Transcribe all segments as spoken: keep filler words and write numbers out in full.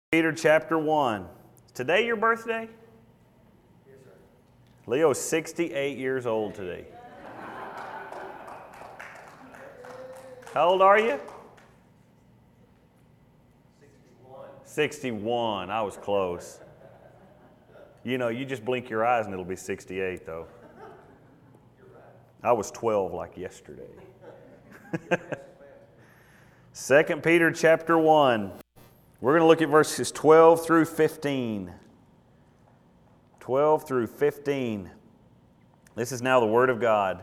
Peter chapter one. Is today your birthday? Yes, sir. Leo's sixty-eight years old today. How old are you? sixty-one. sixty-one. I was close. You know, you just blink your eyes and it'll be sixty-eight, though. You're right. I was twelve like yesterday. Second Peter chapter one. We're going to look at verses twelve through fifteen. twelve through fifteen. This is now the Word of God.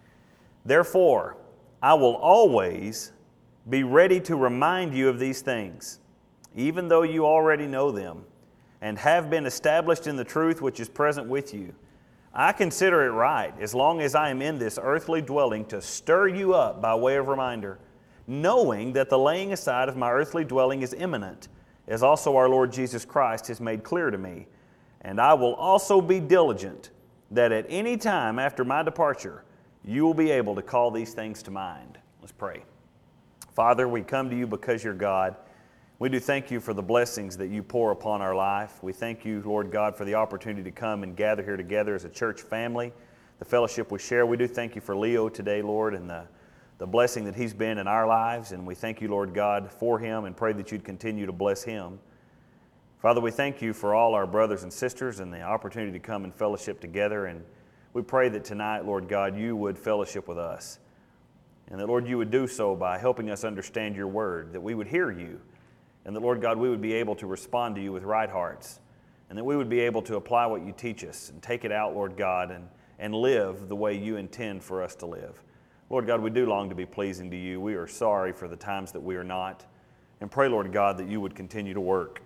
Therefore, I will always be ready to remind you of these things, even though you already know them, and have been established in the truth which is present with you. I consider it right, as long as I am in this earthly dwelling, to stir you up by way of reminder, knowing that the laying aside of my earthly dwelling is imminent, as also our Lord Jesus Christ has made clear to me. And I will also be diligent, that at any time after my departure, you will be able to call these things to mind. Let's pray. Father, we come to you because you're God. We do thank you for the blessings that you pour upon our life. We thank you, Lord God, for the opportunity to come and gather here together as a church family, the fellowship we share. We do thank you for Leo today, Lord, and the the blessing that he's been in our lives, and we thank you, Lord God, for him and pray that you'd continue to bless him. Father, we thank you for all our brothers and sisters and the opportunity to come and fellowship together, and we pray that tonight, Lord God, you would fellowship with us, and that, Lord, you would do so by helping us understand your word, that we would hear you, and that, Lord God, we would be able to respond to you with right hearts, and that we would be able to apply what you teach us and take it out, Lord God, and, and live the way you intend for us to live. Lord God, we do long to be pleasing to you. We are sorry for the times that we are not. And pray, Lord God, that you would continue to work.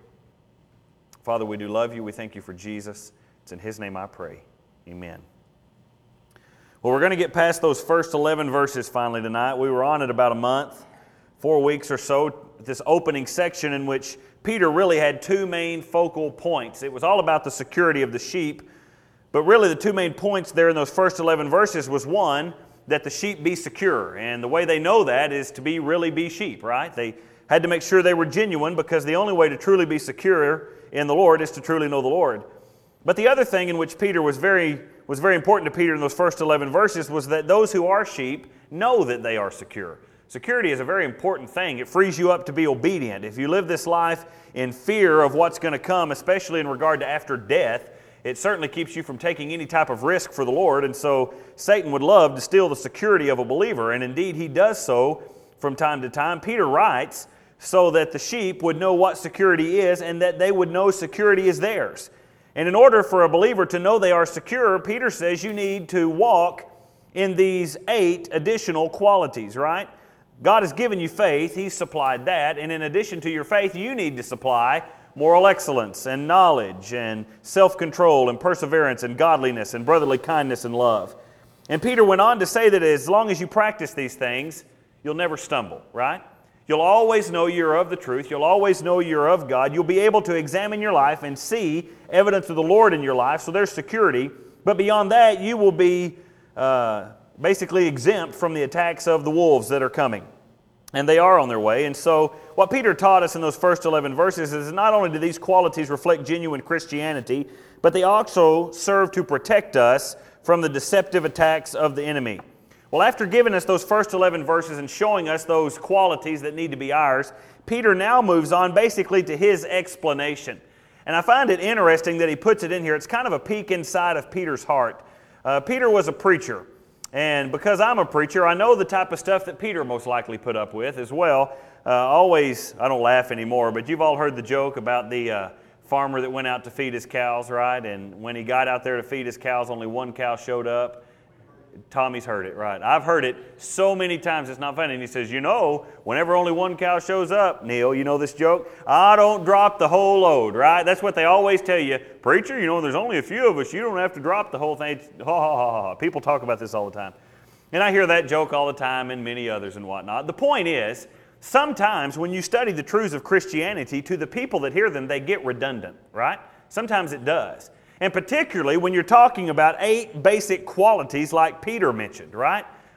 Father, we do love you. We thank you for Jesus. It's in his name I pray. Amen. Well, we're going to get past those first eleven verses finally tonight. We were on it about a month, four weeks or so, this opening section in which Peter really had two main focal points. It was all about the security of the sheep, but really the two main points there in those first eleven verses was, one, that the sheep be secure. And the way they know that is to be really be sheep, right? They had to make sure they were genuine, because the only way to truly be secure in the Lord is to truly know the Lord. But the other thing in which Peter was very was very important to Peter in those first eleven verses was that those who are sheep know that they are secure. Security is a very important thing. It frees you up to be obedient. If you live this life in fear of what's going to come, especially in regard to after death, it certainly keeps you from taking any type of risk for the Lord. And so Satan would love to steal the security of a believer, and indeed he does so from time to time. Peter writes so that the sheep would know what security is and that they would know security is theirs. And in order for a believer to know they are secure, Peter says you need to walk in these eight additional qualities, right? God has given you faith. He's supplied that. And in addition to your faith, you need to supply moral excellence and knowledge and self-control and perseverance and godliness and brotherly kindness and love. And Peter went on to say that as long as you practice these things, you'll never stumble, right? You'll always know you're of the truth. You'll always know you're of God. You'll be able to examine your life and see evidence of the Lord in your life, so there's security. But beyond that, you will be uh, basically exempt from the attacks of the wolves that are coming. And they are on their way. And so what Peter taught us in those first eleven verses is not only do these qualities reflect genuine Christianity, but they also serve to protect us from the deceptive attacks of the enemy. Well, after giving us those first eleven verses and showing us those qualities that need to be ours, Peter now moves on basically to his explanation. And I find it interesting that he puts it in here. It's kind of a peek inside of Peter's heart. Uh, Peter was a preacher. And because I'm a preacher, I know the type of stuff that Peter most likely put up with as well. Uh, always, I don't laugh anymore, but you've all heard the joke about the uh, farmer that went out to feed his cows, right? And when he got out there to feed his cows, only one cow showed up. Tommy's heard it, right? I've heard it so many times, it's not funny. And he says, you know, whenever only one cow shows up, Neil, you know this joke? I don't drop the whole load, right? That's what they always tell you. Preacher, you know, there's only a few of us. You don't have to drop the whole thing. Ha, ha, ha, ha. People talk about this all the time. And I hear that joke all the time and many others and whatnot. The point is, sometimes when you study the truths of Christianity, to the people that hear them, they get redundant, right? Sometimes it does. And particularly when you're talking about eight basic qualities like Peter mentioned, right?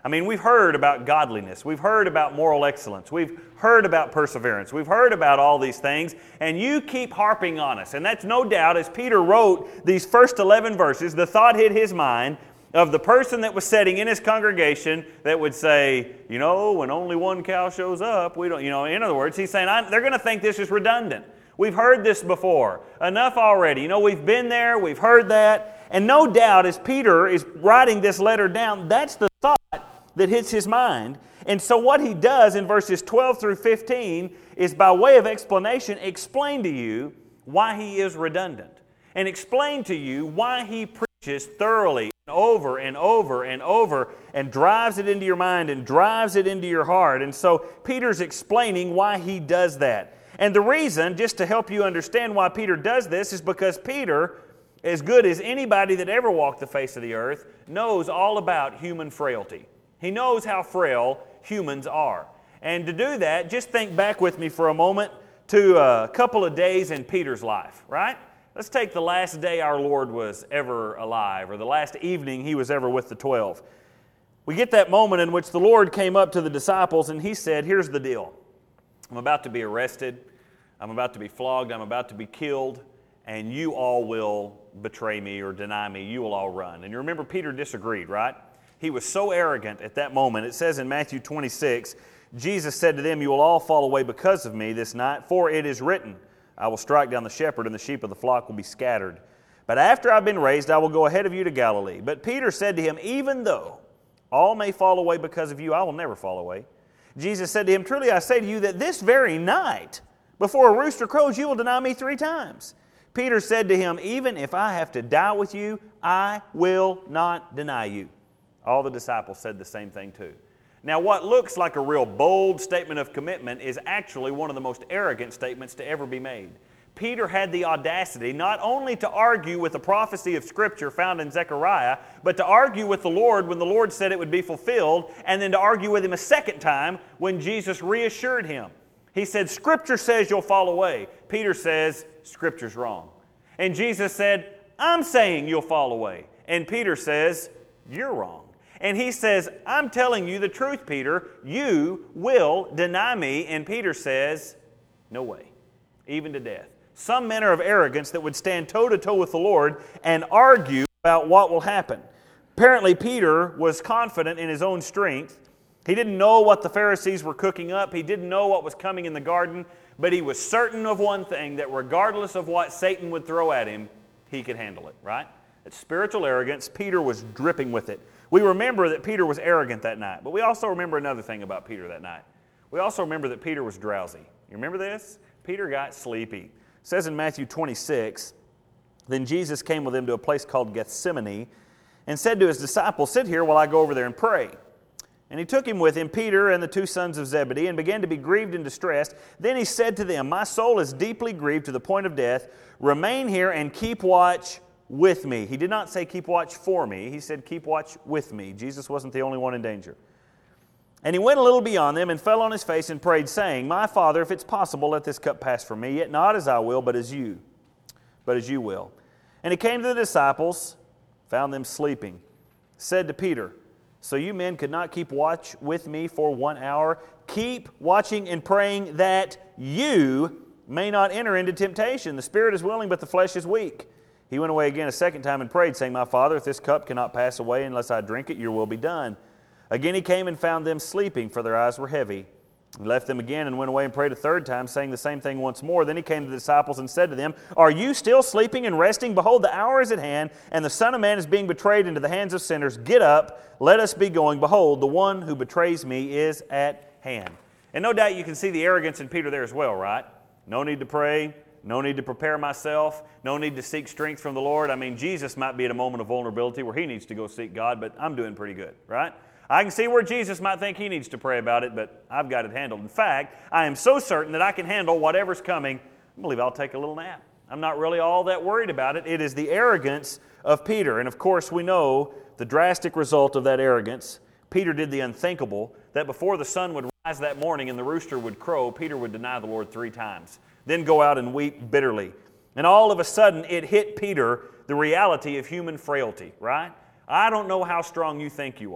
I mean, we've heard about godliness. We've heard about moral excellence. We've heard about perseverance. We've heard about all these things, and you keep harping on us. And that's no doubt, as Peter wrote these first eleven verses, the thought hit his mind of the person that was sitting in his congregation that would say, you know, when only one cow shows up, we don't, you know, in other words, he's saying, I, they're going to think this is redundant. We've heard this before. Enough already. You know, we've been there, we've heard that. And no doubt, as Peter is writing this letter down, that's the thought that hits his mind. And so what he does in verses twelve through fifteen is, by way of explanation, explain to you why he is redundant. And explain to you why he preaches thoroughly and over and over and over and drives it into your mind and drives it into your heart. And so Peter's explaining why he does that. And the reason, just to help you understand why Peter does this, is because Peter, as good as anybody that ever walked the face of the earth, knows all about human frailty. He knows how frail humans are. And to do that, just think back with me for a moment to a couple of days in Peter's life, right? Let's take the last day our Lord was ever alive, or the last evening he was ever with the twelve. We get that moment in which the Lord came up to the disciples and he said, here's the deal. I'm about to be arrested. I'm about to be flogged. I'm about to be killed. And you all will betray me or deny me. You will all run. And you remember Peter disagreed, right? He was so arrogant at that moment. It says in Matthew twenty-six, Jesus said to them, you will all fall away because of me this night, for it is written, I will strike down the shepherd, and the sheep of the flock will be scattered. But after I've been raised, I will go ahead of you to Galilee. But Peter said to him, even though all may fall away because of you, I will never fall away. Jesus said to him, truly I say to you that this very night, before a rooster crows, you will deny me three times. Peter said to him, even if I have to die with you, I will not deny you. All the disciples said the same thing too. Now, what looks like a real bold statement of commitment is actually one of the most arrogant statements to ever be made. Peter had the audacity not only to argue with the prophecy of Scripture found in Zechariah, but to argue with the Lord when the Lord said it would be fulfilled, and then to argue with him a second time when Jesus reassured him. He said, Scripture says you'll fall away. Peter says, Scripture's wrong. And Jesus said, I'm saying you'll fall away. And Peter says, you're wrong. And he says, I'm telling you the truth, Peter. You will deny me. And Peter says, no way, even to death. Some manner of arrogance that would stand toe-to-toe with the Lord and argue about what will happen. Apparently, Peter was confident in his own strength. He didn't know what the Pharisees were cooking up. He didn't know what was coming in the garden. But he was certain of one thing, that regardless of what Satan would throw at him, he could handle it, right? It's spiritual arrogance. Peter was dripping with it. We remember that Peter was arrogant that night, but we also remember another thing about Peter that night. We also remember that Peter was drowsy. You remember this? Peter got sleepy. It says in Matthew twenty-six, then Jesus came with him to a place called Gethsemane and said to his disciples, sit here while I go over there and pray. And he took him with him, Peter and the two sons of Zebedee, and began to be grieved and distressed. Then he said to them, my soul is deeply grieved to the point of death. Remain here and keep watch with me. He did not say keep watch for me. He said keep watch with me. Jesus wasn't the only one in danger. And he went a little beyond them and fell on his face and prayed, saying, my Father, if it's possible, let this cup pass from me, yet not as I will, but as you, but as you will. And he came to the disciples, found them sleeping, said to Peter, so you men could not keep watch with me for one hour? Keep watching and praying that you may not enter into temptation. The spirit is willing, but the flesh is weak. He went away again a second time and prayed, saying, my Father, if this cup cannot pass away unless I drink it, your will be done. Again he came and found them sleeping, for their eyes were heavy. He left them again and went away and prayed a third time, saying the same thing once more. Then he came to the disciples and said to them, are you still sleeping and resting? Behold, the hour is at hand, and the Son of Man is being betrayed into the hands of sinners. Get up, let us be going. Behold, the one who betrays me is at hand. And no doubt you can see the arrogance in Peter there as well, right? No need to pray. No need to prepare myself. No need to seek strength from the Lord. I mean, Jesus might be at a moment of vulnerability where he needs to go seek God, but I'm doing pretty good, right? I can see where Jesus might think he needs to pray about it, but I've got it handled. In fact, I am so certain that I can handle whatever's coming, I believe I'll take a little nap. I'm not really all that worried about it. It is the arrogance of Peter. And of course, we know the drastic result of that arrogance. Peter did the unthinkable, that before the sun would rise that morning and the rooster would crow, Peter would deny the Lord three times, then go out and weep bitterly. And all of a sudden, it hit Peter the reality of human frailty, right? I don't know how strong you think you are.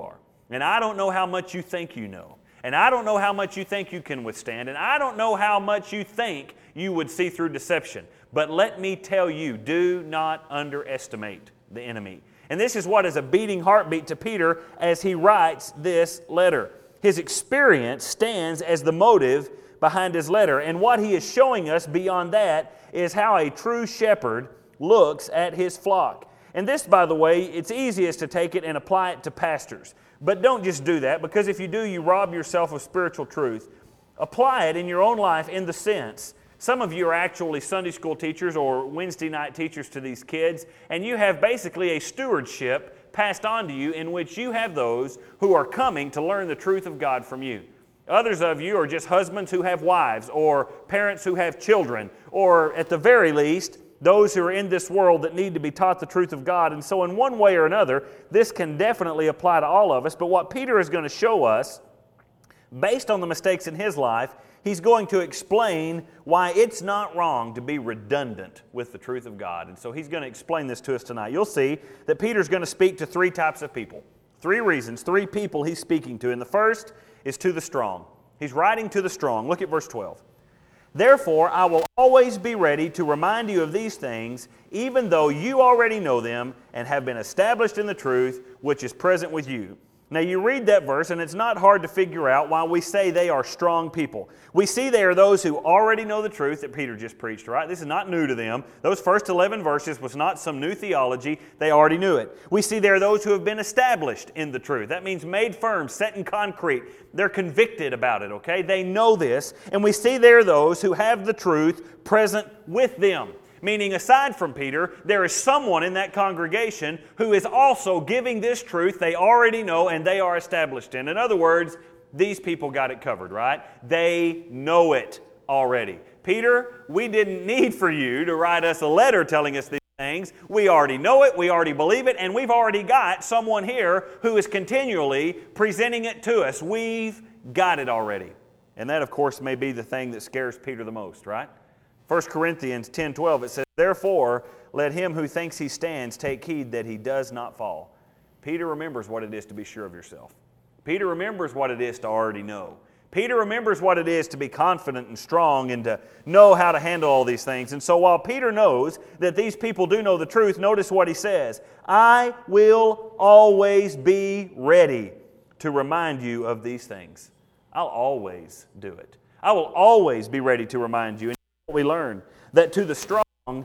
And I don't know how much you think you know. And I don't know how much you think you can withstand. And I don't know how much you think you would see through deception. But let me tell you, do not underestimate the enemy. And this is what is a beating heartbeat to Peter as he writes this letter. His experience stands as the motive behind his letter. And what he is showing us beyond that is how a true shepherd looks at his flock. And this, by the way, it's easiest to take it and apply it to pastors. But don't just do that, because if you do, you rob yourself of spiritual truth. Apply it in your own life in the sense, some of you are actually Sunday school teachers or Wednesday night teachers to these kids, and you have basically a stewardship passed on to you in which you have those who are coming to learn the truth of God from you. Others of you are just husbands who have wives, or parents who have children, or at the very least, those who are in this world that need to be taught the truth of God. And so in one way or another, this can definitely apply to all of us. But what Peter is going to show us, based on the mistakes in his life, he's going to explain why it's not wrong to be redundant with the truth of God. And so he's going to explain this to us tonight. You'll see that Peter's going to speak to three types of people. Three reasons, three people he's speaking to. And the first is to the strong. He's writing to the strong. Look at verse twelve. Therefore, I will always be ready to remind you of these things, even though you already know them and have been established in the truth which is present with you. Now you read that verse and it's not hard to figure out why we say they are strong people. We see they are those who already know the truth that Peter just preached, right? This is not new to them. Those first eleven verses was not some new theology. They already knew it. We see they are those who have been established in the truth. That means made firm, set in concrete. They're convicted about it, okay? They know this. And we see they are those who have the truth present with them. Meaning, aside from Peter, there is someone in that congregation who is also giving this truth they already know and they are established in. In other words, these people got it covered, right? They know it already. Peter, we didn't need for you to write us a letter telling us these things. We already know it, we already believe it, and we've already got someone here who is continually presenting it to us. We've got it already. And that, of course, may be the thing that scares Peter the most, right? First Corinthians ten twelve, it says, Therefore, let him who thinks he stands take heed that he does not fall. Peter remembers what it is to be sure of yourself. Peter remembers what it is to already know. Peter remembers what it is to be confident and strong and to know how to handle all these things. And so while Peter knows that these people do know the truth, notice what he says. I will always be ready to remind you of these things. I'll always do it. I will always be ready to remind you. We learn that to the strong,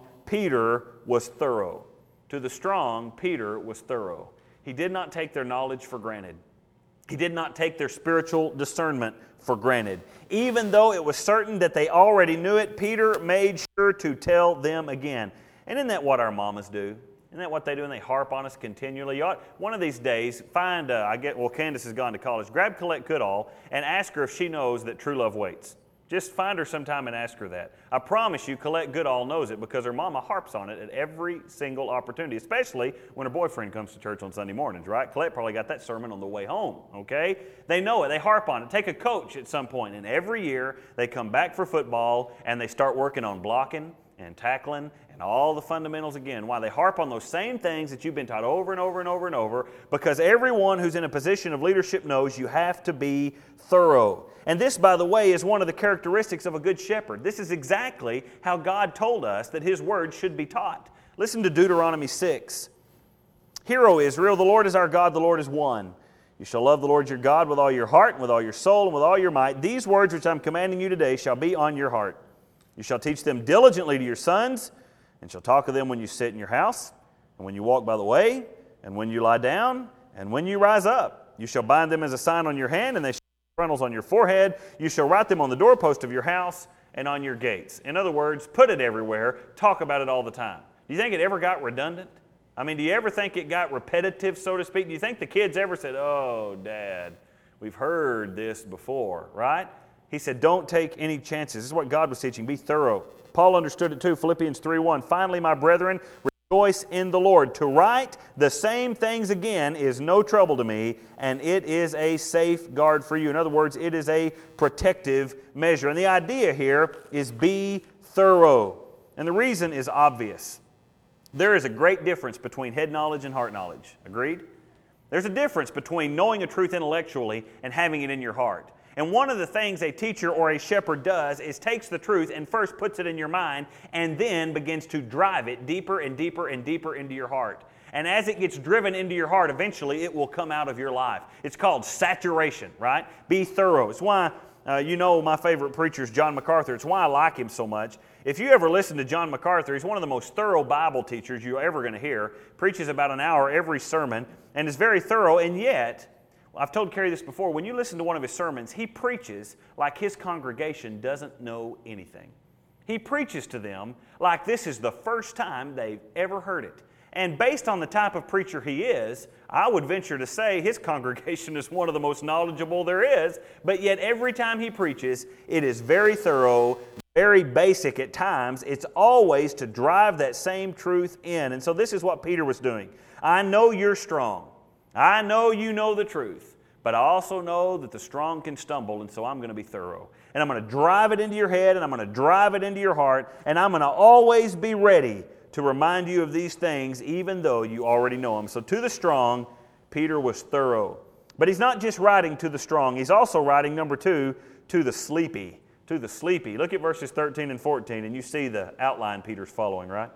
Peter was thorough. To the strong, Peter was thorough. He did not take their knowledge for granted. He did not take their spiritual discernment for granted. Even though it was certain that they already knew it, Peter made sure to tell them again. And isn't that what our mamas do? Isn't that what they do? And they harp on us continually. You ought, one of these days, find, uh, I get, well, Candace has gone to college. Grab Colette Goodall and ask her if she knows that true love waits. Just find her sometime and ask her that. I promise you, Colette Goodall knows it because her mama harps on it at every single opportunity, especially when her boyfriend comes to church on Sunday mornings, right? Colette probably got that sermon on the way home, okay? They know it. They harp on it. Take a coach at some point, and every year they come back for football and they start working on blocking and tackling and all the fundamentals again. Why? They harp on those same things that you've been taught over and over and over and over, because everyone who's in a position of leadership knows you have to be thorough. And this, by the way, is one of the characteristics of a good shepherd. This is exactly how God told us that His word should be taught. Listen to Deuteronomy six. Hear, O Israel, the Lord is our God, the Lord is one. You shall love the Lord your God with all your heart, and with all your soul, and with all your might. These words which I'm commanding you today shall be on your heart. You shall teach them diligently to your sons, and shall talk of them when you sit in your house, and when you walk by the way, and when you lie down, and when you rise up. You shall bind them as a sign on your hand, and they shall be frontals on your forehead. You shall write them on the doorpost of your house and on your gates. In other words, put it everywhere. Talk about it all the time. Do you think it ever got redundant? I mean, do you ever think it got repetitive, so to speak? Do you think the kids ever said, oh, Dad, we've heard this before, right? He said, don't take any chances. This is what God was teaching. Be thorough. Paul understood it too. Philippians three one. Finally, my brethren, rejoice in the Lord. To write the same things again is no trouble to me, and it is a safeguard for you. In other words, it is a protective measure. And the idea here is be thorough. And the reason is obvious. There is a great difference between head knowledge and heart knowledge. Agreed? There's a difference between knowing a truth intellectually and having it in your heart. And one of the things a teacher or a shepherd does is takes the truth and first puts it in your mind and then begins to drive it deeper and deeper and deeper into your heart. And as it gets driven into your heart, eventually it will come out of your life. It's called saturation, right? Be thorough. It's why, uh, you know, my favorite preacher is John MacArthur. It's why I like him so much. If you ever listen to John MacArthur, he's one of the most thorough Bible teachers you're ever going to hear. Preaches about an hour every sermon and is very thorough, and yet, I've told Carrie this before, when you listen to one of his sermons, he preaches like his congregation doesn't know anything. He preaches to them like this is the first time they've ever heard it. And based on the type of preacher he is, I would venture to say his congregation is one of the most knowledgeable there is, but yet every time he preaches, it is very thorough, very basic at times. It's always to drive that same truth in. And so this is what Peter was doing. I know you're strong. I know you know the truth, but I also know that the strong can stumble, and so I'm going to be thorough. And I'm going to drive it into your head, and I'm going to drive it into your heart, and I'm going to always be ready to remind you of these things, even though you already know them. So to the strong, Peter was thorough. But he's not just writing to the strong. He's also writing, number two, to the sleepy. To the sleepy. Look at verses thirteen and fourteen, and you see the outline Peter's following, right?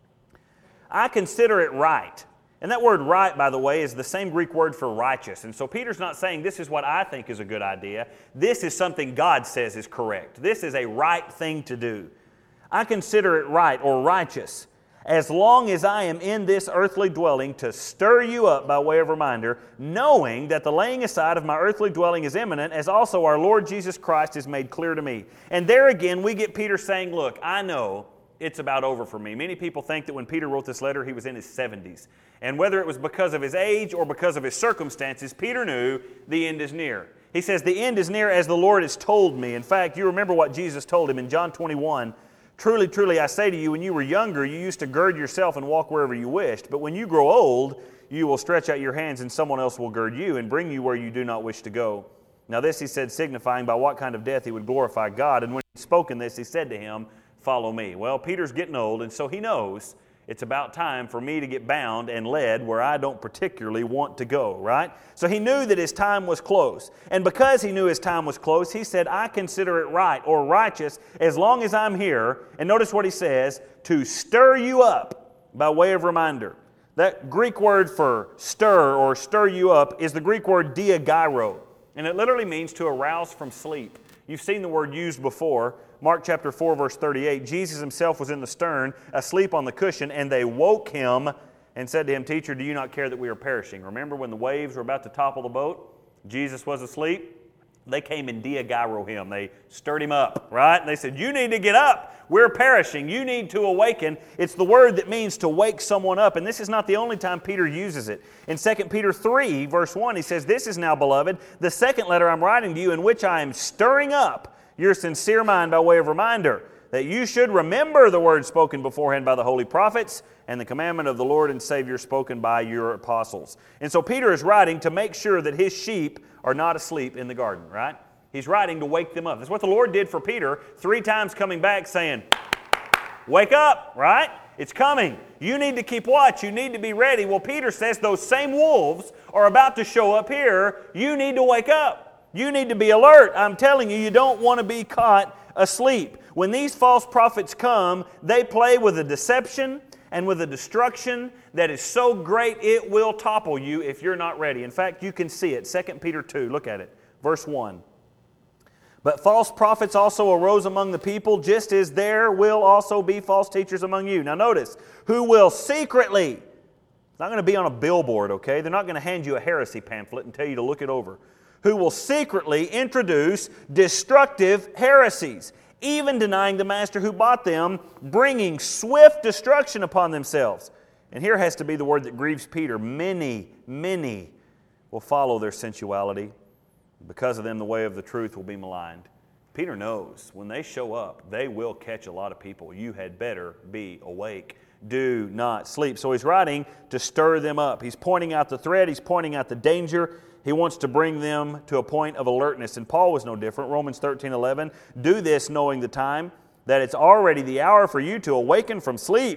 I consider it right. And that word right, by the way, is the same Greek word for righteous. And so Peter's not saying this is what I think is a good idea. This is something God says is correct. This is a right thing to do. I consider it right or righteous, as long as I am in this earthly dwelling, to stir you up by way of reminder, knowing that the laying aside of my earthly dwelling is imminent, as also our Lord Jesus Christ is made clear to me. And there again, we get Peter saying, look, I know it's about over for me. Many people think that when Peter wrote this letter, he was in his seventies. And whether it was because of his age or because of his circumstances, Peter knew the end is near. He says, the end is near as the Lord has told me. In fact, you remember what Jesus told him in John twenty-one. Truly, truly, I say to you, when you were younger, you used to gird yourself and walk wherever you wished. But when you grow old, you will stretch out your hands and someone else will gird you and bring you where you do not wish to go. Now this he said, signifying by what kind of death he would glorify God. And when he had spoken this, he said to him, follow me. Well, Peter's getting old, and so he knows it's about time for me to get bound and led where I don't particularly want to go, right? So he knew that his time was close. And because he knew his time was close, he said, I consider it right or righteous as long as I'm here. And notice what he says, to stir you up by way of reminder. That Greek word for stir or stir you up is the Greek word diagyro. And it literally means to arouse from sleep. You've seen the word used before. Mark chapter four, verse thirty-eight, Jesus himself was in the stern, asleep on the cushion, and they woke him and said to him, Teacher, do you not care that we are perishing? Remember when the waves were about to topple the boat? Jesus was asleep. They came and diagyro him. They stirred him up, right? And they said, you need to get up. We're perishing. You need to awaken. It's the word that means to wake someone up. And this is not the only time Peter uses it. In Second Peter three, verse one, he says, This is now, beloved, the second letter I'm writing to you, in which I am stirring up your sincere mind by way of reminder, that you should remember the words spoken beforehand by the holy prophets and the commandment of the Lord and Savior spoken by your apostles. And so Peter is writing to make sure that his sheep are not asleep in the garden, right? He's writing to wake them up. That's what the Lord did for Peter, three times coming back saying, wake up, right? It's coming. You need to keep watch. You need to be ready. Well, Peter says those same wolves are about to show up here. You need to wake up. You need to be alert. I'm telling you, you don't want to be caught asleep. When these false prophets come, they play with a deception and with a destruction that is so great it will topple you if you're not ready. In fact, you can see it. Second Peter two, look at it. Verse one. But false prophets also arose among the people, just as there will also be false teachers among you. Now notice, who will secretly, it's not going to be on a billboard, okay? They're not going to hand you a heresy pamphlet and tell you to look it over. Who will secretly introduce destructive heresies, even denying the master who bought them, bringing swift destruction upon themselves. And here has to be the word that grieves Peter. Many, many will follow their sensuality. Because of them, the way of the truth will be maligned. Peter knows when they show up, they will catch a lot of people. You had better be awake. Do not sleep. So he's writing to stir them up. He's pointing out the threat. He's pointing out the danger. He wants to bring them to a point of alertness. And Paul was no different. Romans thirteen eleven. Do this knowing the time, that it's already the hour for you to awaken from sleep. For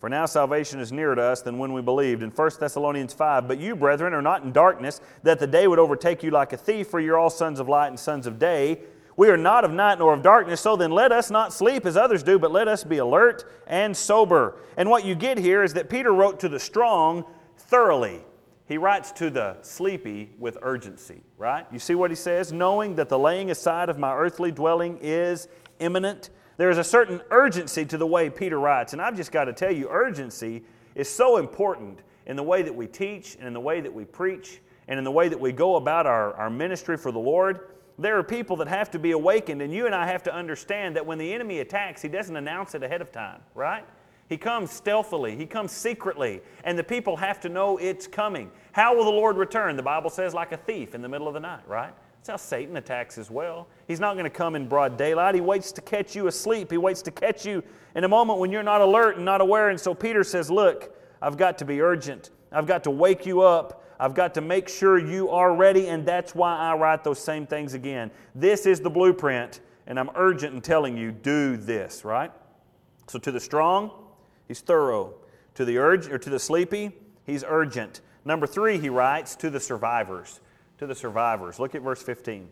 For now salvation is nearer to us than when we believed. In First Thessalonians five, but you, brethren, are not in darkness, that the day would overtake you like a thief, for you're all sons of light and sons of day. We are not of night nor of darkness, so then let us not sleep as others do, but let us be alert and sober. And what you get here is that Peter wrote to the strong thoroughly. He writes to the sleepy with urgency, right? You see what he says? Knowing that the laying aside of my earthly dwelling is imminent. There is a certain urgency to the way Peter writes. And I've just got to tell you, urgency is so important in the way that we teach and in the way that we preach and in the way that we go about our, our ministry for the Lord. There are people that have to be awakened, and you and I have to understand that when the enemy attacks, he doesn't announce it ahead of time, right? He comes stealthily. He comes secretly, and the people have to know it's coming. How will the Lord return? The Bible says like a thief in the middle of the night, right? That's how Satan attacks as well. He's not going to come in broad daylight. He waits to catch you asleep. He waits to catch you in a moment when you're not alert and not aware. And so Peter says, look, I've got to be urgent. I've got to wake you up. I've got to make sure you are ready, and that's why I write those same things again. This is the blueprint, and I'm urgent in telling you, do this, right? So to the strong, he's thorough. To the urge or to the sleepy, he's urgent. Number three, he writes, to the survivors. To the survivors. Look at verse fifteen.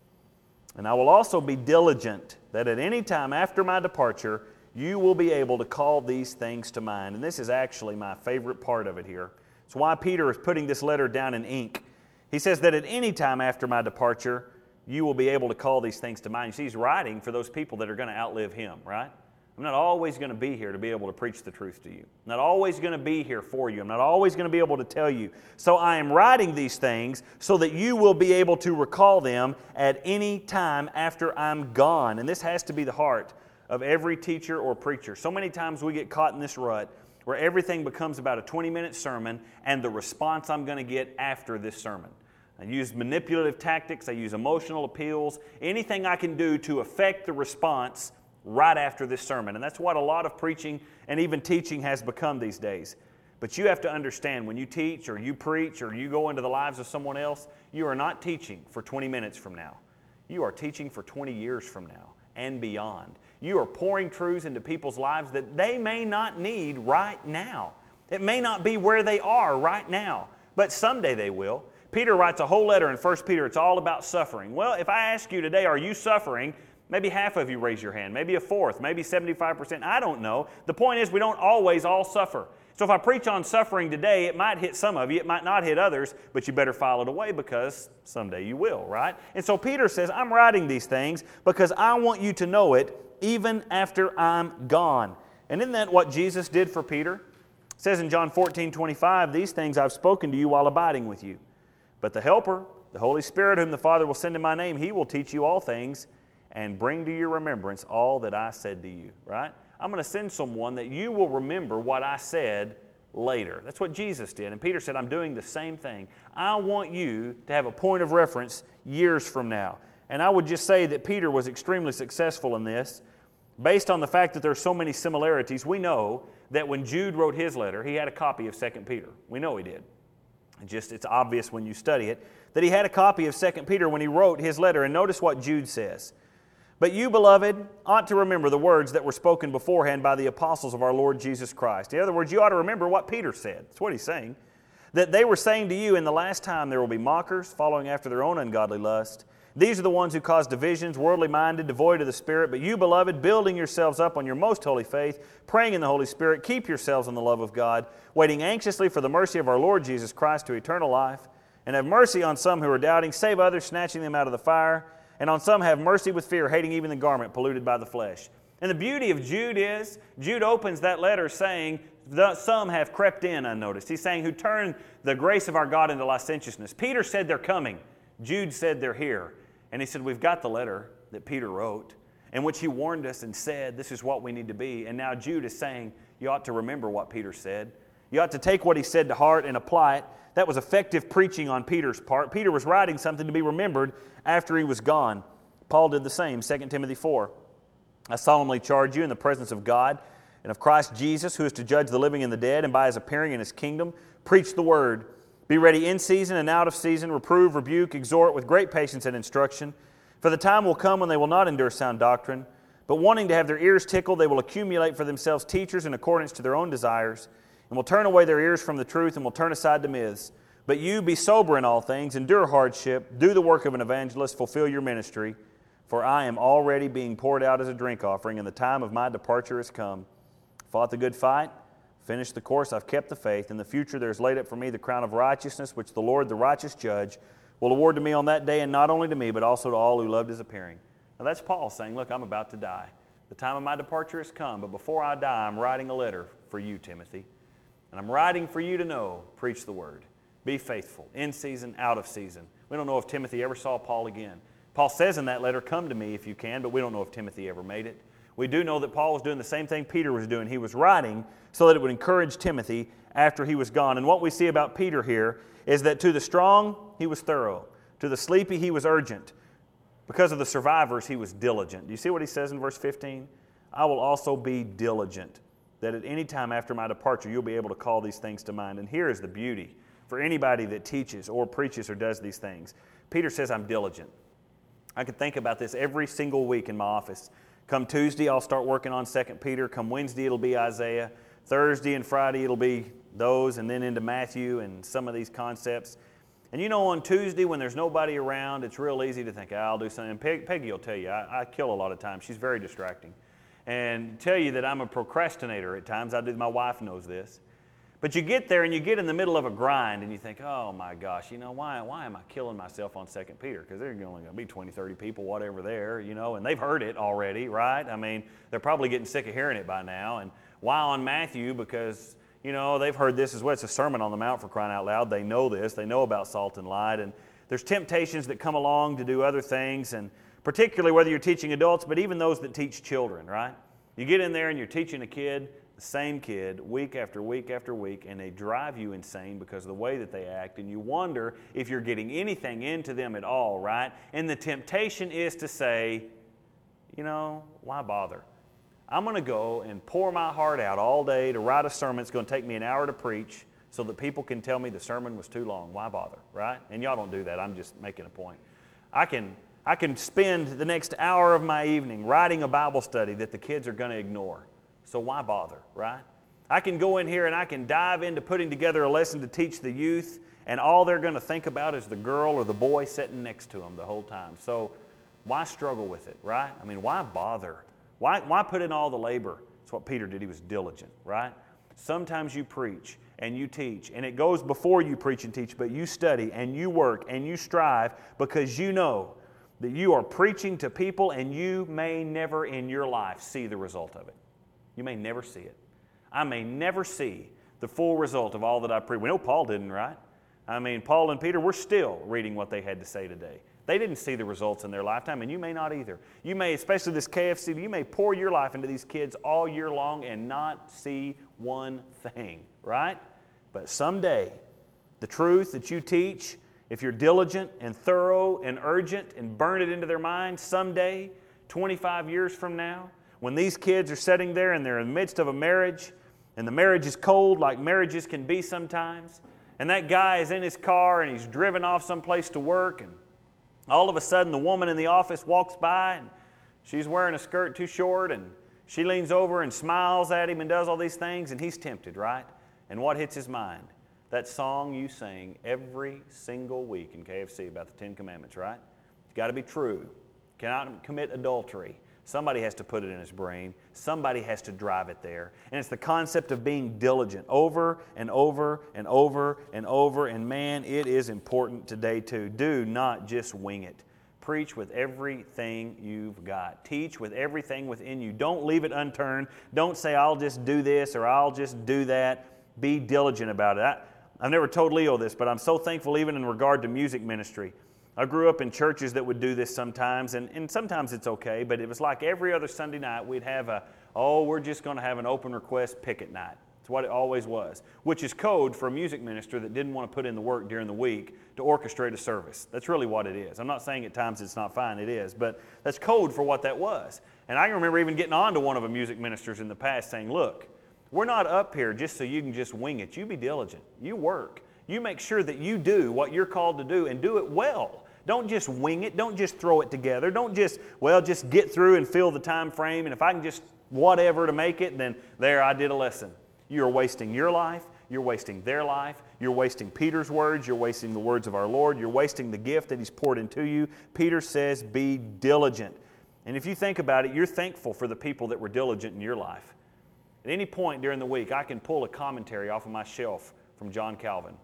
And I will also be diligent that at any time after my departure, you will be able to call these things to mind. And this is actually my favorite part of it here. It's why Peter is putting this letter down in ink. He says that at any time after my departure, you will be able to call these things to mind. You see, he's writing for those people that are going to outlive him, right? I'm not always going to be here to be able to preach the truth to you. I'm not always going to be here for you. I'm not always going to be able to tell you. So I am writing these things so that you will be able to recall them at any time after I'm gone. And this has to be the heart of every teacher or preacher. So many times we get caught in this rut where everything becomes about a twenty-minute sermon and the response I'm going to get after this sermon. I use manipulative tactics. I use emotional appeals. Anything I can do to affect the response right after this sermon. And that's what a lot of preaching and even teaching has become these days. But you have to understand, when you teach or you preach or you go into the lives of someone else, you are not teaching for twenty minutes from now. You are teaching for twenty years from now and beyond. You are pouring truths into people's lives that they may not need right now. It may not be where they are right now, but someday they will. Peter writes a whole letter in First Peter. It's all about suffering. Well, if I ask you today, are you suffering? Maybe half of you raise your hand, maybe a fourth, maybe seventy-five percent. I don't know. The point is, we don't always all suffer. So if I preach on suffering today, it might hit some of you, it might not hit others, but you better file it away because someday you will, right? And so Peter says, I'm writing these things because I want you to know it even after I'm gone. And isn't that what Jesus did for Peter? It says in John fourteen twenty-five, these things I've spoken to you while abiding with you. But the Helper, the Holy Spirit, whom the Father will send in my name, He will teach you all things and bring to your remembrance all that I said to you, right? I'm going to send someone that you will remember what I said later. That's what Jesus did. And Peter said, I'm doing the same thing. I want you to have a point of reference years from now. And I would just say that Peter was extremely successful in this. Based on the fact that there are so many similarities, we know that when Jude wrote his letter, he had a copy of Second Peter. We know he did. It just, it's obvious when you study it that he had a copy of Second Peter when he wrote his letter. And notice what Jude says. But you, beloved, ought to remember the words that were spoken beforehand by the apostles of our Lord Jesus Christ. In other words, you ought to remember what Peter said. That's what he's saying. That they were saying to you, in the last time there will be mockers, following after their own ungodly lust. These are the ones who cause divisions, worldly minded, devoid of the Spirit. But you, beloved, building yourselves up on your most holy faith, praying in the Holy Spirit, keep yourselves in the love of God, waiting anxiously for the mercy of our Lord Jesus Christ to eternal life. And have mercy on some who are doubting, save others, snatching them out of the fire. And on some have mercy with fear, hating even the garment polluted by the flesh. And the beauty of Jude is, Jude opens that letter saying, some have crept in unnoticed. He's saying, who turned the grace of our God into licentiousness. Peter said they're coming. Jude said they're here. And he said, we've got the letter that Peter wrote, in which he warned us and said, this is what we need to be. And now Jude is saying, you ought to remember what Peter said. You ought to take what he said to heart and apply it. That was effective preaching on Peter's part. Peter was writing something to be remembered after he was gone. Paul did the same, Second Timothy four. I solemnly charge you in the presence of God and of Christ Jesus, who is to judge the living and the dead, and by His appearing in His kingdom, preach the word. Be ready in season and out of season, reprove, rebuke, exhort with great patience and instruction. For the time will come when they will not endure sound doctrine, But wanting to have their ears tickled, they will accumulate for themselves teachers in accordance to their own desires, and will turn away their ears from the truth and will turn aside to myths. But you be sober in all things, endure hardship, do the work of an evangelist, fulfill your ministry. For I am already being poured out as a drink offering, and the time of my departure has come. Fought the good fight, finished the course, I've kept the faith. In the future there is laid up for me the crown of righteousness, which the Lord, the righteous judge, will award to me on that day, and not only to me, but also to all who loved his appearing. Now that's Paul saying, look, I'm about to die. The time of my departure has come, but before I die, I'm writing a letter for you, Timothy. And I'm writing for you to know, preach the word. Be faithful, in season, out of season. We don't know if Timothy ever saw Paul again. Paul says in that letter, come to me if you can, but we don't know if Timothy ever made it. We do know that Paul was doing the same thing Peter was doing. He was writing so that it would encourage Timothy after he was gone. And what we see about Peter here is that to the strong, he was thorough. To the sleepy, he was urgent. Because of the survivors, he was diligent. Do you see what he says in verse fifteen? I will also be diligent, that at any time after my departure, you'll be able to call these things to mind. And here is the beauty for anybody that teaches or preaches or does these things. Peter says, I'm diligent. I can think about this every single week in my office. Come Tuesday, I'll start working on Second Peter. Come Wednesday, it'll be Isaiah. Thursday and Friday, it'll be those, and then into Matthew and some of these concepts. And you know, on Tuesday, when there's nobody around, it's real easy to think, oh, I'll do something. Peg, Peggy will tell you, I, I kill a lot of times. She's very distracting. And tell you that I'm a procrastinator at times. I do. My wife knows this. But you get there and you get in the middle of a grind and you think, oh my gosh, you know, why, why am I killing myself on Second Peter? Because there's only going to be twenty, thirty people, whatever there, you know, and they've heard it already, right? I mean, they're probably getting sick of hearing it by now. And why on Matthew? Because, you know, they've heard this as well. It's a Sermon on the Mount, for crying out loud. They know this. They know about salt and light. And there's temptations that come along to do other things, and particularly whether you're teaching adults, but even those that teach children, right? You get in there and you're teaching a kid, the same kid, week after week after week, and they drive you insane because of the way that they act, and you wonder if you're getting anything into them at all, right? And the temptation is to say, you know, why bother? I'm going to go and pour my heart out all day to write a sermon. It's going to take me an hour to preach so that people can tell me the sermon was too long. Why bother, right? And y'all don't do that. I'm just making a point. I can, I can spend the next hour of my evening writing a Bible study that the kids are going to ignore. So why bother, right? I can go in here and I can dive into putting together a lesson to teach the youth, and all they're going to think about is the girl or the boy sitting next to them the whole time. So why struggle with it, right? I mean, why bother? Why, why put in all the labor? That's what Peter did. He was diligent, right? Sometimes you preach and you teach, and it goes before you preach and teach, but you study and you work and you strive because you know that you are preaching to people and you may never in your life see the result of it. You may never see it. I may never see the full result of all that I preach. We know Paul didn't, right? I mean, Paul and Peter, we're still reading what they had to say today. They didn't see the results in their lifetime, and you may not either. You may, especially this K F C, you may pour your life into these kids all year long and not see one thing, right? But someday, the truth that you teach, if you're diligent and thorough and urgent and burn it into their minds, someday, twenty-five years from now, when these kids are sitting there and they're in the midst of a marriage, and the marriage is cold like marriages can be sometimes, and that guy is in his car and he's driven off someplace to work, and all of a sudden the woman in the office walks by and she's wearing a skirt too short, and she leans over and smiles at him and does all these things, and he's tempted, right? And what hits his mind? That song you sing every single week in K F C about the Ten Commandments, right? It's got to be true. Cannot commit adultery. Somebody has to put it in his brain. Somebody has to drive it there. And it's the concept of being diligent over and over and over and over. And man, it is important today too. Do not just wing it. Preach with everything you've got. Teach with everything within you. Don't leave it unturned. Don't say, I'll just do this or I'll just do that. Be diligent about it. I, I've never told Leo this, but I'm so thankful even in regard to music ministry. I grew up in churches that would do this sometimes, and, and sometimes it's okay, but it was like every other Sunday night we'd have a, oh, we're just going to have an open request picket night. It's what it always was, which is code for a music minister that didn't want to put in the work during the week to orchestrate a service. That's really what it is. I'm not saying at times it's not fine, it is, but that's code for what that was. And I can remember even getting on to one of the music ministers in the past saying, look, we're not up here just so you can just wing it. You be diligent. You work. You make sure that you do what you're called to do and do it well. Don't just wing it. Don't just throw it together. Don't just, well, just get through and fill the time frame. And if I can just whatever to make it, then there, I did a lesson. You're wasting your life. You're wasting their life. You're wasting Peter's words. You're wasting the words of our Lord. You're wasting the gift that He's poured into you. Peter says, be diligent. And if you think about it, you're thankful for the people that were diligent in your life. At any point during the week, I can pull a commentary off of my shelf from John Calvin.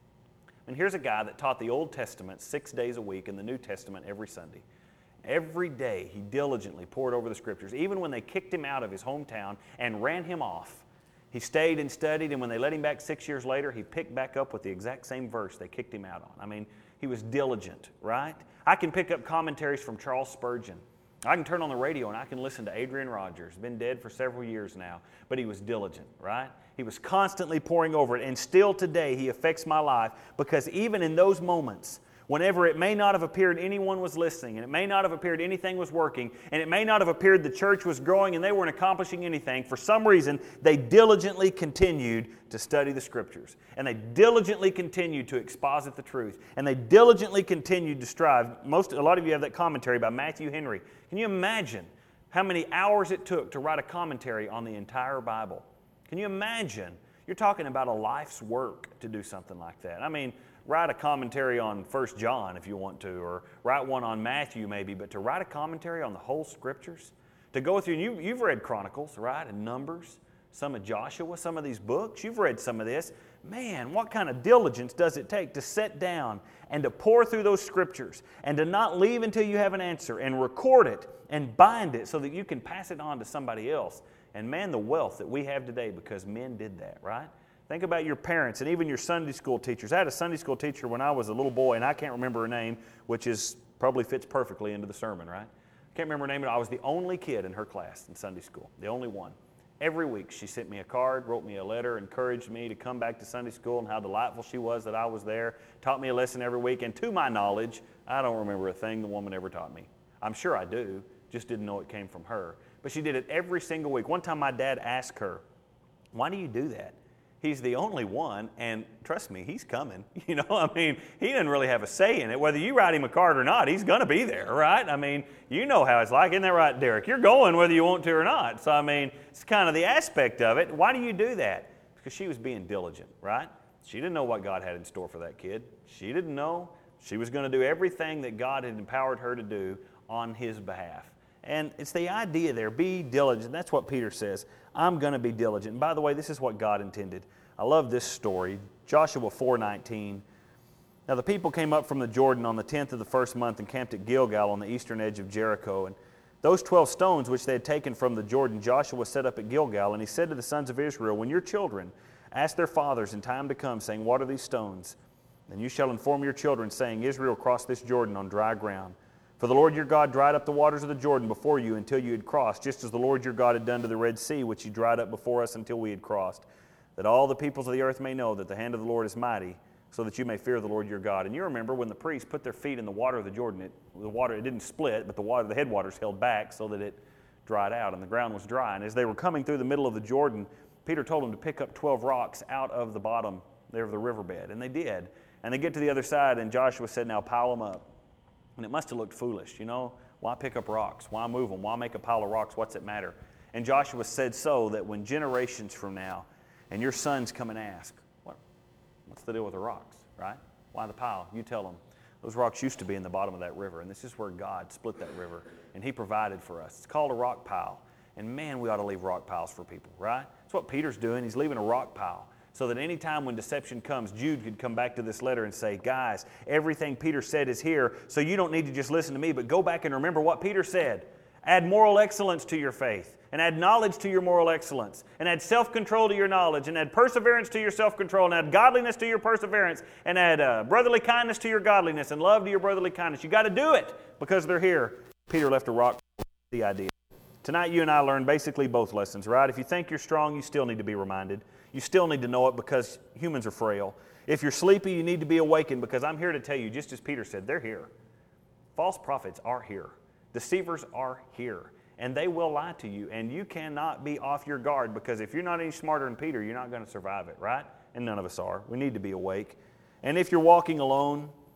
And here's a guy that taught the Old Testament six days a week and the New Testament every Sunday. Every day he diligently pored over the Scriptures. Even when they kicked him out of his hometown and ran him off, he stayed and studied, and when they let him back six years later, he picked back up with the exact same verse they kicked him out on. I mean, he was diligent, right? I can pick up commentaries from Charles Spurgeon. I can turn on the radio and I can listen to Adrian Rogers. Been dead for several years now, but he was diligent, right? He was constantly poring over it, and still today he affects my life, because even in those moments, whenever it may not have appeared anyone was listening, and it may not have appeared anything was working, and it may not have appeared the church was growing and they weren't accomplishing anything, for some reason they diligently continued to study the Scriptures, and they diligently continued to exposit the truth, and they diligently continued to strive. Most, a lot of you have that commentary by Matthew Henry. Can you imagine how many hours it took to write a commentary on the entire Bible? Can you imagine? You're talking about a life's work to do something like that. I mean, write a commentary on First John if you want to, or write one on Matthew maybe, but to write a commentary on the whole Scriptures, to go through, and you, you've read Chronicles, right, and Numbers, some of Joshua, some of these books, you've read some of this. Man, what kind of diligence does it take to sit down and to pour through those Scriptures and to not leave until you have an answer, and record it and bind it so that you can pass it on to somebody else? And man, the wealth that we have today because men did that, right? Think about your parents and even your Sunday school teachers. I had a Sunday school teacher when I was a little boy, and I can't remember her name, which is probably fits perfectly into the sermon, right? I can't remember her name, but I was the only kid in her class in Sunday school, the only one. Every week she sent me a card, wrote me a letter, encouraged me to come back to Sunday school and how delightful she was that I was there, taught me a lesson every week, and to my knowledge, I don't remember a thing the woman ever taught me. I'm sure I do, just didn't know it came from her. But she did it every single week. One time my dad asked her, why do you do that? He's the only one, and trust me, he's coming. You know, I mean, he doesn't really have a say in it. Whether you write him a card or not, he's going to be there, right? I mean, you know how it's like. Isn't that right, Derek? You're going whether you want to or not. So, I mean, it's kind of the aspect of it. Why do you do that? Because she was being diligent, right? She didn't know what God had in store for that kid. She didn't know. She was going to do everything that God had empowered her to do on His behalf. And it's the idea there, be diligent. That's what Peter says. I'm going to be diligent. And by the way, this is what God intended. I love this story. Joshua four nineteen. Now the people came up from the Jordan on the tenth of the first month and camped at Gilgal on the eastern edge of Jericho. And those twelve stones which they had taken from the Jordan, Joshua set up at Gilgal. And he said to the sons of Israel, when your children ask their fathers in time to come, saying, what are these stones? Then you shall inform your children, saying, Israel crossed this Jordan on dry ground. For the Lord your God dried up the waters of the Jordan before you until you had crossed, just as the Lord your God had done to the Red Sea, which He dried up before us until we had crossed, that all the peoples of the earth may know that the hand of the Lord is mighty, so that you may fear the Lord your God. And you remember when the priests put their feet in the water of the Jordan, it, the water it didn't split, but the water, the headwaters held back so that it dried out and the ground was dry. And as they were coming through the middle of the Jordan, Peter told them to pick up twelve rocks out of the bottom there of the riverbed, and they did. And they get to the other side, and Joshua said, now pile them up. And it must have looked foolish, you know. Why pick up rocks? Why move them? Why make a pile of rocks? What's it matter? And Joshua said so that when generations from now and your sons come and ask, what, what's the deal with the rocks, right? Why the pile? You tell them. Those rocks used to be in the bottom of that river, and this is where God split that river, and He provided for us. It's called a rock pile. And man, we ought to leave rock piles for people, right? That's what Peter's doing. He's leaving a rock pile, so that any time when deception comes, Jude could come back to this letter and say, guys, everything Peter said is here, so you don't need to just listen to me, but go back and remember what Peter said. Add moral excellence to your faith, and add knowledge to your moral excellence, and add self-control to your knowledge, and add perseverance to your self-control, and add godliness to your perseverance, and add uh, brotherly kindness to your godliness, and love to your brotherly kindness. You got to do it because they're here. Peter left a rock, the idea. Tonight you and I learned basically both lessons, right? If you think you're strong, you still need to be reminded. You still need to know it because humans are frail. If you're sleepy, you need to be awakened because I'm here to tell you, just as Peter said, they're here. False prophets are here. Deceivers are here. And they will lie to you. And you cannot be off your guard because if you're not any smarter than Peter, you're not going to survive it, right? And none of us are. We need to be awake. And if you're walking alone,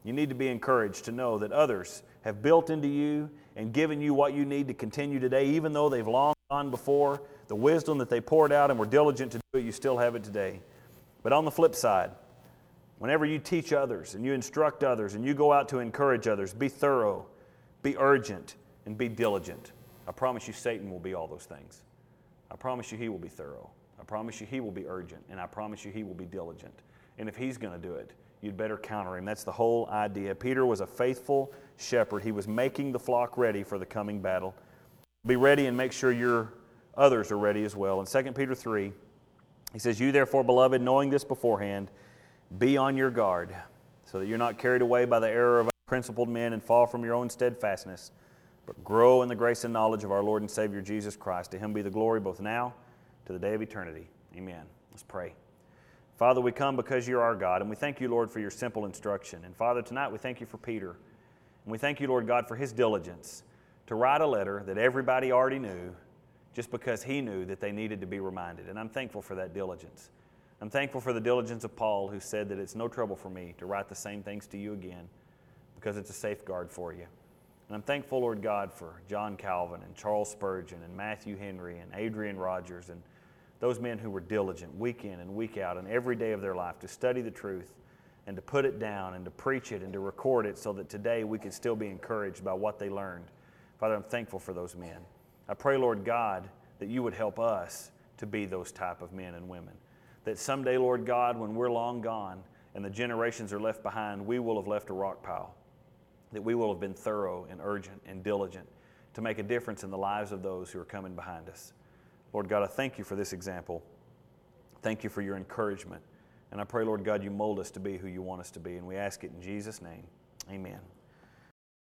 You need to be encouraged to know that others have built into you and given you what you need to continue today, even though they've long gone before. The wisdom that they poured out and were diligent to do it, you still have it today. But on the flip side, whenever you teach others and you instruct others and you go out to encourage others, be thorough, be urgent, and be diligent. I promise you Satan will be all those things. I promise you he will be thorough. I promise you he will be urgent. And I promise you he will be diligent. And if he's going to do it, you'd better counter him. That's the whole idea. Peter was a faithful shepherd. He was making the flock ready for the coming battle. Be ready and make sure your others are ready as well. In Second Peter three, he says, "You therefore, beloved, knowing this beforehand, be on your guard, so that you're not carried away by the error of unprincipled men and fall from your own steadfastness, but grow in the grace and knowledge of our Lord and Savior Jesus Christ. To him be the glory both now to the day of eternity." Amen. Let's pray. Father, we come because you're our God, and we thank you, Lord, for your simple instruction. And Father, tonight we thank you for Peter. And we thank you, Lord God, for his diligence to write a letter that everybody already knew just because he knew that they needed to be reminded. And I'm thankful for that diligence. I'm thankful for the diligence of Paul, who said that it's no trouble for me to write the same things to you again because it's a safeguard for you. And I'm thankful, Lord God, for John Calvin and Charles Spurgeon and Matthew Henry and Adrian Rogers and those men who were diligent week in and week out and every day of their life to study the truth and to put it down and to preach it and to record it so that today we could still be encouraged by what they learned. Father, I'm thankful for those men. I pray, Lord God, that you would help us to be those type of men and women. That someday, Lord God, when we're long gone and the generations are left behind, we will have left a rock pile. That we will have been thorough and urgent and diligent to make a difference in the lives of those who are coming behind us. Lord God, I thank you for this example. Thank you for your encouragement. And I pray, Lord God, you mold us to be who you want us to be. And we ask it in Jesus' name. Amen.